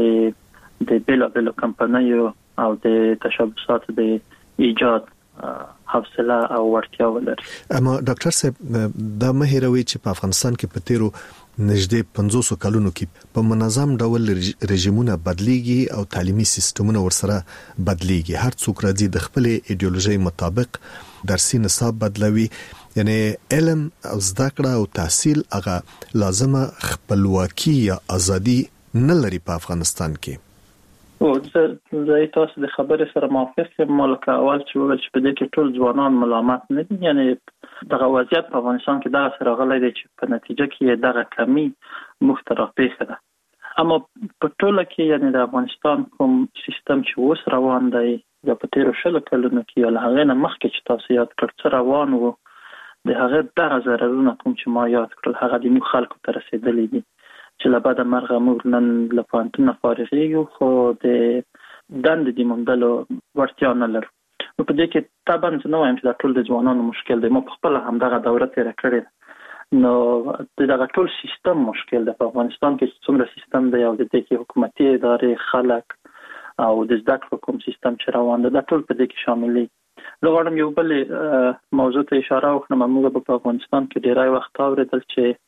د بیلابیلو کمپنیو او د تشبثاتو د ایجاد حوصله او وړتیا ولري. اما ډاکټر صاحب دا مه هیروي چې په افغانستان کې په تیرو نږدې 500 کلونو کې په منظم ډول رژیمونه بدليږي او تعلیمي سیستمونه ورسره بدليږي. هر څوک راځي د خپل ایدئولوژي مطابق درسي نصاب بدلوي، یعنی علم او زده کړه او تحصیل هغه لازمه خپلواکي یا ازادي نه لري په افغانستان کې. او زه تاسو د خبرې سره موافق یم. مالک اول چې وویل چې په دې کې ټول ځوانان ملامت نه دي، یعنی دغه وضعیت په افغانستان کې دغه سره غلې دي چې په نتیجه کې دغه کمی مخترع پیښه ده. اما په ټوله کې یعنی د افغانستان کوم سیستم چې اوس روان دی یا په تیرو 20 کلونو کې یا له هغه نه مخکې چې تاسو یاد کړ څه روان وو، د هغه دغه ضررونه کوم چې ما یاد کړل هغه د موږ خلکو ته رسیدلي دي چې له بعد مرغه موږ نن له پوهنتون فارغېږو خو د دندې د موندلو وړتیا نه لرو. نو په دې کې طبعا زه نه وایم چې دا ټول د ځوانانو مشکل دی، ما په خپله همدغه دوره تېره کړې. نو دغه ټول سیستم مشکل دی په افغانستان کې چې څومره سیستم دی او د دې کې حکومتي ادارې، خلک او د زده کړو کوم سیستم چې روان دی دا ټول په دې کې شامل دي. زه غواړم یو بل موضوع ته اشاره وکړم. موږ په افغانستان کې ډېری وخت اورېدل چې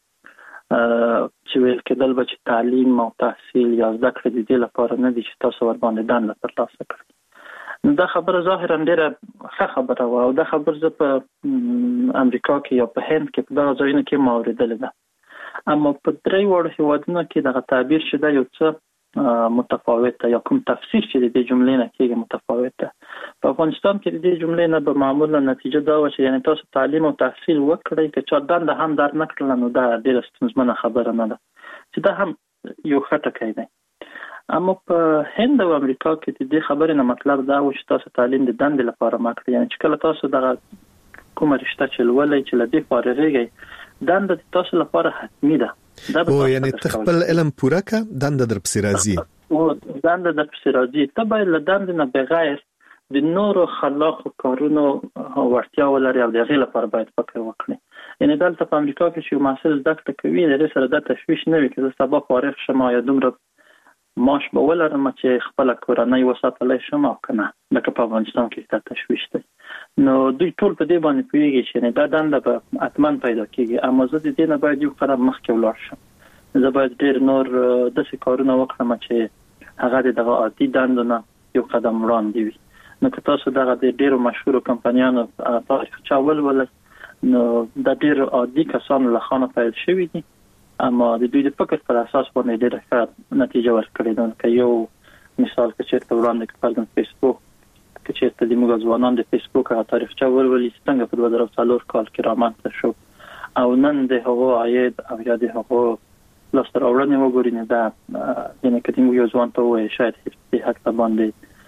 ویل کېدل به چې تعلیم او تحصیل یا زده کړې د دې لپاره نه دي چې تاسو ور باندې دنده ترلاسه کړئ. دا خبره ظاهرا ډېره ښه خبره وه او دا خبره زه په امریکا کې یا په هند کې په دغه ځایونو کې ما اورېدلې ده. اما په درې واړو هیوادونو کې دغه تعبیر چې دا یو څه متفاوت ده یا کوم تفسیر چې د دې جملې نه کېږي متفاوت ده. په افغانستان کې د دې جملې نه به معمولا نتیجه دا وه چې یعنی تاسو تعلیم او تحصیل وکړئ که چا دنده هم در نه کړله نو دا ډېره ستونزمنه خبره نه ده چې دا هم یو ښه ټکی دی. اما په هند او امریکا کې د دې خبرې نه مطلب دا و چې تاسو تعلیم د دندې لپاره مه کړئ، یعنی چې کله تاسو دغه کومه رشته چې لولئ چې له دې فارغېږئ دنده د تاسو لپاره حتمي ده. او یعنی تخپل علم پوره کا دنده در پسې راځي او دنده در پسې راځي. ته باید له دنده نه بغیر د نورو خلاقو کارونو وړتیا ولري او د هغې لپاره باید فکر وکړي. یعنی دلته په امریکا کې چې محصل زده کړه کوي د سره د تشویش نه وي چې سبا فارغ شمه یا دومره ماش به ولرم چې خپل کورنۍ وساتلای شم او کنه لکه په افغانستان کې د تشویش دی نو دوی ټول په دې باندې پوهیږي چې دا دنده به اتمن پیدا کیږي اما زه د دې نه باید یو قدم مخکې ولاړ شم زه باید ډېر نور داسې کارونه وکړم چې هغه دغه عادي دنده نه یو قدم وړاندې وي نو که تاسو دغه د ډېرو مشهورو کمپنیانو تاریخچه ولولئ نو د ډېر عادي کسانو له خانه پیل شوي دي اما د دوی د فکر پر اساس باندې ډېره ښه نتیجه ورکړې ده که یو مثال که چېرته وړاندې کړم فیسبوک که چېرته د موږ ځوانان د فیسبوک هغه تاریخچه ولولي څنګه په 2004 کال کې رامنځته شو او نن د هغو عاید او یا د هغو لاسته راوړنې وګورئ نو دا یعنې که موږ یو ځوان ته ووایو شاید د هغه باندې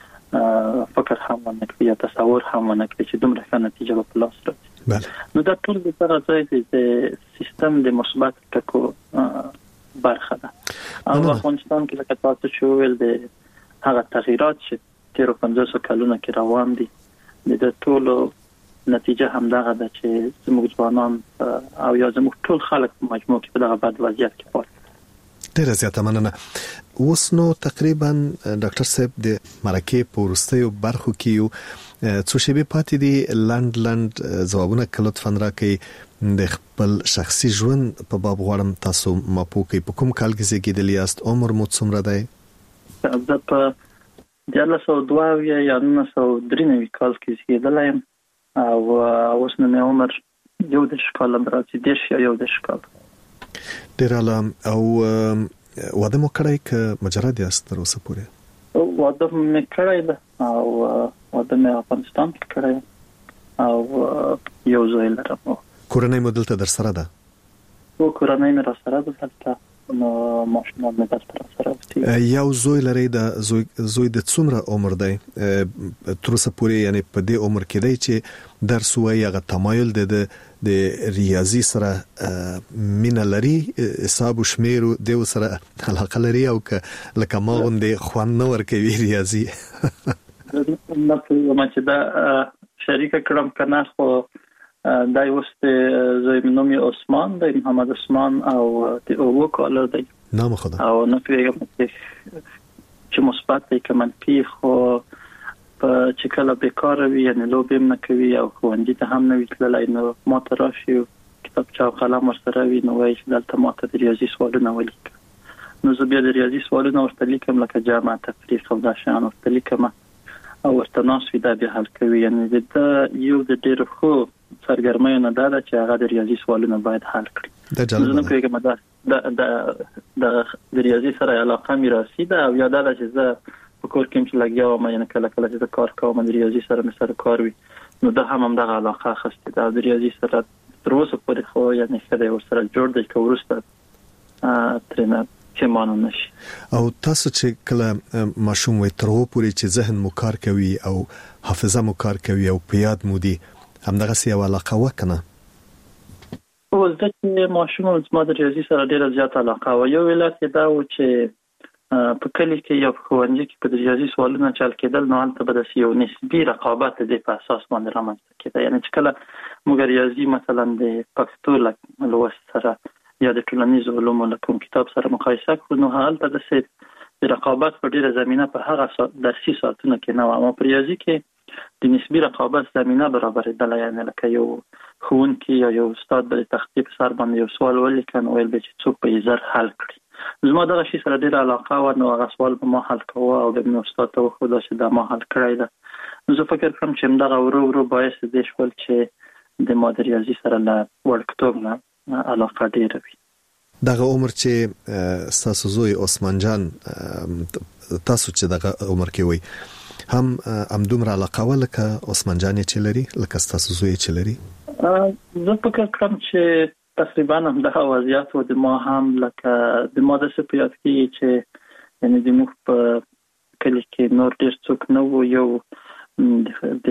فکر هم ونه کړي یا تصور هم ونه کړي چې دومره ښه نتیجه به په لاس راځي نو دا ټول د دغه ځای د سیستم د مثبت ټکو برخه ده او افغانستان کې لکه تاسو چې ویل د هغه تغییرات چې 15 کلونه کې روان دي د ټولو نتیجه هم دغه ده چې زموږ ځوانان او یا زموږ ټول خلک په مجموع کې په دغه بد وضعیت کې پاتې ډېر زیاته مننه اوس نو تقریبا ډاکټر صاحب د مرکه پورستیو برخو کې څو شیبې پاتې دي لند ځوابونه لطفاً راکړئ د خپل شخصي ژوند په باب غواړم تاسو ماپوکي په کوم کال کې زیږیدلی یاست عمر مو څومره دی زه په 1902 یا 1993 کال کې زیږیدلی یم او اوس نو مې عمر 11 کال راځي 11 کال ډېر اعلی او واده مو کړی که مجرد یاست تر اوسه پورې واده مې کړی ده او واده مې افغانستان کې کړی او یو زوی لرم کورنۍ مو دلته در سره ده کورنۍ مې را سره ده دلته نو ماشومان مې دلته را سره دي یو زوی لري د زوی د څومره عمر دی تر اوسه پورې یعنی په دې عمر کې دی چې درس وایي هغه تمایل د ریاضي سره مینه لري حساب او شمیر د سره علاقه لري او لکه ما غوندې خوان نه ورکوي ریاضي نه ما چې دا شریک کړم کنه خو دا اوس زوی نوم یې عثمان دی محمد عثمان او د اوو کال دی نام خدا او نه پیږم چې مثبت دی که منفي خو چې کله بیکار وي یعنی لوب هم نه کوي او ښوونځي ته هم نه وي تللی نو ما ته راشي کتابچه او قلم ورسره وي نو وایي چې دلته ما ته د ریاضي سوالونه ولیکه نو زه بیا د ریاضي سوالونه ورته لیکم لکه جمع تفریق او دا شیان ورته لیکم او ورته ناست وي دا بیا حل کوي یعنی د یو د ډېرو ښو سرګرمیو نه دا ده چې هغه د ریاضي سوالونه باید حل کړي زه نه پوهېږم د ریاضي سره علاقه میراثي ده او یا دا ده چې زه په کور کې چې لګیا وم یعنې کله چې زه کار کوم د ریاضي سره مې سره کار وي نو ده هم دغه علاقه اخیستې ده د ریاضي سره تر اوسه پورې خو یعنې ښه دی ورسره جوړ دی که وروسته ترېنه پښیمانه نه شي او تاسو چې کله ماشوم وي تر هغو پورې چې ذهن مو کار کوي او حافظه مو کار کوي او په یاد مو دي همدغسې یوه علاقه وه که نه زه چې ماشوم زما د ریاضي سره ډېره زیاته علاقه وه یو علت یې دا و چې په کلي کې یا په ښوونځي کې په ریاضي سوالونه چل کېدل نو هلته به داسې یو نسبي رقابت د دې په اساس باندې رامنځته کېده یعنې چې کله موږ ریاضي مثلا د پښتو لوست سره یا د ټولنیزو علومو له کوم کتاب سره مقایسه کړو نو هلته داسې د رقابت په ډېره زمینه په هغه درسي ساعتونو کې نه وه اما په ریاضي کې د نسبي رقابت زمینه برابرېدله یعنې لکه یو ښوونکي یا یو استاد به د تختې په سر باندې یو سوال ولیکه نو ویل به چې څوک به یې زر حل کړي زما دغه شي سره ډېره علاقه وه نو هغه سوال به ما حل کوه او بیا مې استاد ته وښوده چې دا ما حل کړی ده نو زه فکر کوم چې همدغه ورو ورو باعث دې شول چې د ما د ریاضي سره له وړکتوب نه علاقه ډېره وي دغه عمر چې ستاسو زوی عثمان جان تاسو چې دغه عمر کې وي همدومره علاقه وه لکه عثمان جان چې لري لکه ستاسو زوی چې لري زه فکر کوم چې تقریبا همدغه وضعیت و د ما هم لکه د ما داسې په یاد کېږي چې یعنې د موږ په کلي کې نور ډېر څوک نه وو یو د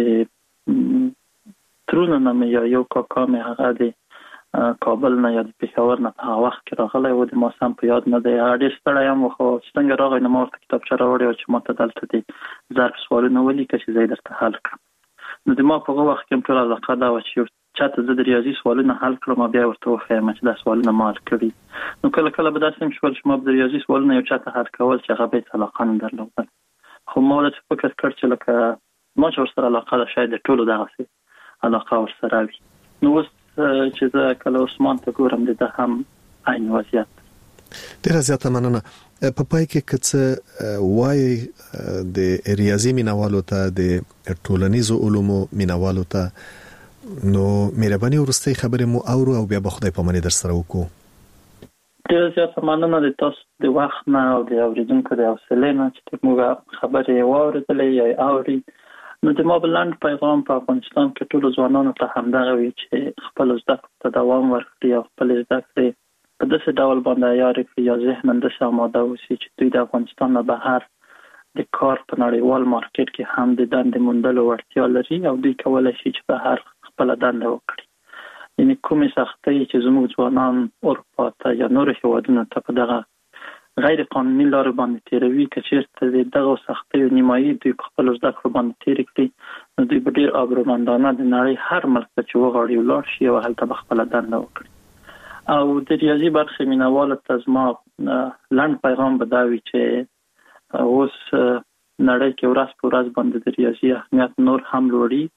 ترونه نه مې یا یو کاکا مې هغه د کابل نه یا د پېښور نه په هغه وخت کې راغلی و د ما سم په یاد نه دی هغه ډېر ستړی یم خو چې څنګه راغی نو ما ورته کتابچه راوړې وه چې ما ته دلته د ظرف سوالونه ولیکه چې زه یې درته حل کړم نو د ما په هغه وخت کې هم ټوله علاقه دا وه چې یو چاته زه د ریاضي سوالونه حل کړم بیا ورته وښیم چې دا سوالونه ما حل کړي نو کله کله به داسې هم شول چې ما د ریاضي سوالونه یو چاته حل کول چې هغه به علاقه نه درلوده خو ما ولې فکر کړ چې لکه ما چې ورسره علاقه ده شاید د ټولو دغسې علاقه ورسره وي نو اوس چې زه کله عثمان ته ګورم د هم عین وضعیت ډیره زیاته مننه په پای کې که څه وایي د ریاضي مینوالو ته د ټولنیزو علومو مینوالو ته نو مهرباني ورسته خبرې مو اورو او بیا به خدای پاماني در سره وکړو ډیره زیاته مننه د تاسو د وخت نه او د اوریدونکو د حوصلې نه چې موږ خبرې واورېدلې یا اوري نو د ما بلند پیغام په افغانستان کې ټول ځوانانو ته همدغه وي چې خپل زده کړو ته دوام ورکړي او خپل زده کړې په داسې ډول باندې عیار کړي یا ذهن داسې آماده اوسي چې دوی د افغانستان نه بهر د کار په نړیوال مارکیټ کې هم د دندې موندلو وړتیا لري او دوی کولی شي چې بهر خپله دنده وکړي یعنې کومې سختۍ چې زموږ ځوانان اروپا ته یا نورو هېوادونو ته په دغه غیر قانوني لارو باندې تیروي که چېرته دغه سختیو نیمایي دوی په خپلو زده کړو باندې تېرې کړي نو دوی به ډېر آبرومندانه د نړۍ هر ملک ته چې وغواړي ولاړ شي او هلته به خپله دنده وکړي او د ریاضي برخې مینوالو ته زما لنډ پیغام به دا وي چې اوس نړۍ کې ورځ په ورځ باندې د ریاضي اهمیت نور هم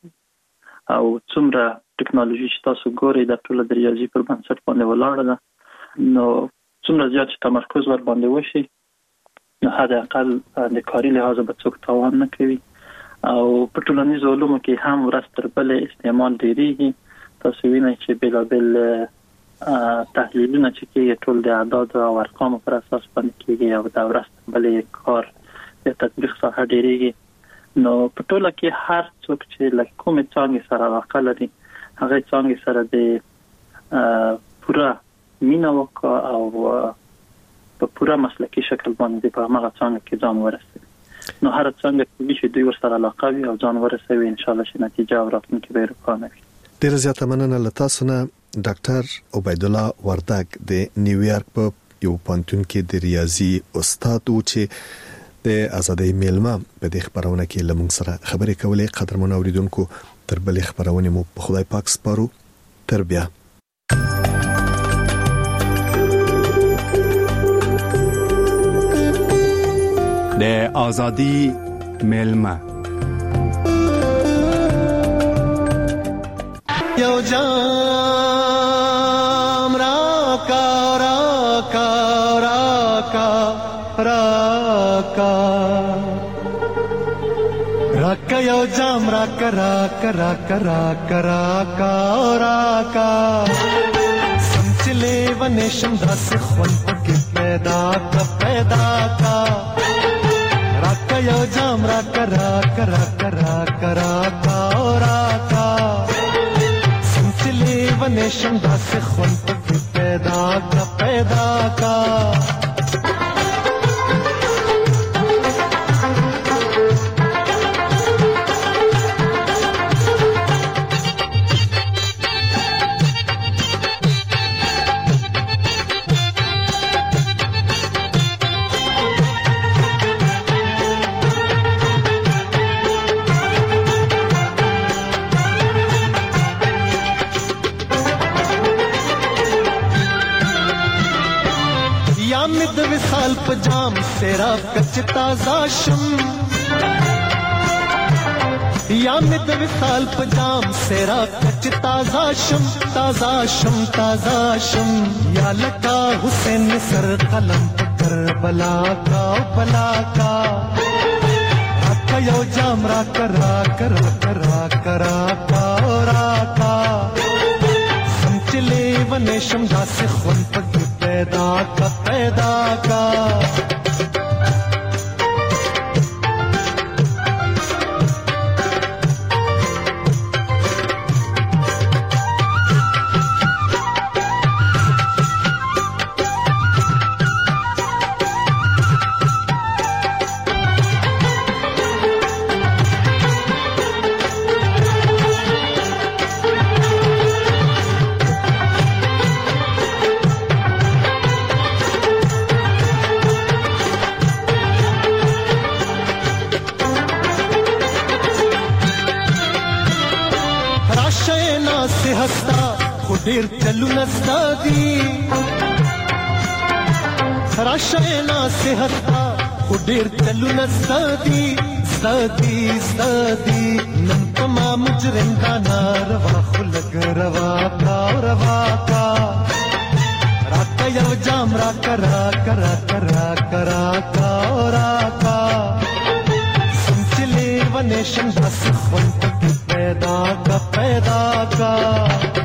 لوړي او څومره ټکنالوژي چې تاسو ګورئ دا ټوله د ریاضي پر بنسټ باندې ولاړه ده نو څومره زیات چې تمرکز ور باندې وشي نو حد اقل د کاري لحاظه به څوک تاوان نه کوي او په ټولنیزو علومو کې هم ورځ تر بلې استعمال ډېرېږي تاسو وینئ چې بېلابېل تحلیلونه چې کېږي ټول د اعداد او ارقامو پر اساس باندې کېږي او د ورځ تر بلې کار د تطبیق څخه ډېرېږي نو په ټوله کې هر څوک چې له کومې څانګې سره علاقه لري هغه څانګې سره د پوره مینه وکړه او په پوره مسلکي شکل باندې په هغه څانګه کې ځان ورسوي نو هر څانګه چې دوی ورسره علاقه وي او ځان ورسوي انشاءالله چې نتیجه او راتلونکې به روښانه وي ډیره زیاته مننه له تاسو نه ډاکټر عبیدالله وردګ د نیویارک په یو پوهنتون کې د ریاضي استاد و چې د ازادۍ میلمه په دې خبرونه کې لمون سره خبرې کولې قدرمن اوریدونکو تر بلې خبرونه مو په خدای پاک سپارو تر بیا د ازادۍ میلمه یو جام راکا راکا راکا راکا راکا یو جام راکا راکا راکا راکا راکا راکا سمچلے ونیشم داس خون پکې پیدا کا راکا یو جام راکا راکا راکا راکا راکا راکا ونیشم داس خون پکې پیدا کا پجام سیرا کچ تازہ شم یا مد وصال پجام سیرا کچ تازہ شم تازہ شم تازہ شم یا لگا حسین سر قلم پکر بلا کا راکا یو جام راکا راکا راکا راکا راکا راکا سمچلے ونیشم داس خون پکر پیدا کا خو ډیر چلونه ستادي راشه نصیحت تا خو ډیر چلونه ستادي نن کما مجرم دا ناروا خو لګ روا کا راکا یو جام راکا سمچلے ونیشن بس خون تک پیدا کا